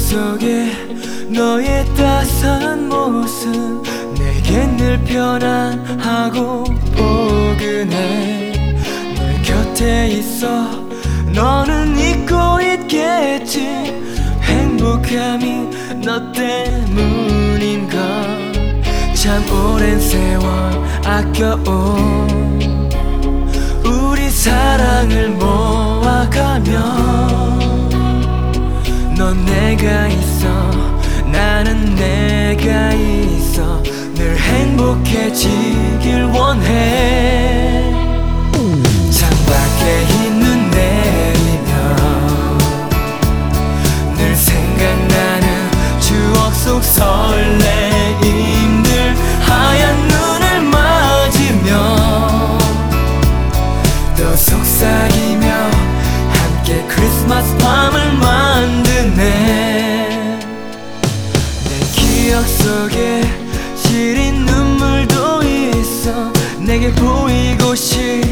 속에 너의 따스한 모습 내겐 늘 편안하고 포근해. 늘 곁에 있어 너는 잊고 있겠지. 행복함이 너 때문인가. 참 오랜 세월 아껴온 우리 사랑을 모아가면 넌 내가 있어 나는 내가 있어 늘 행복해지길 원해. 창밖에 흰눈 내리면 늘 생각나는 추억 속 설레임들 하얀 눈을 맞으며 또 속삭이며 함께 크리스마스 밤을 만드네. 내 기억 속에 시린 눈물도 있어 내게 보이고 싶어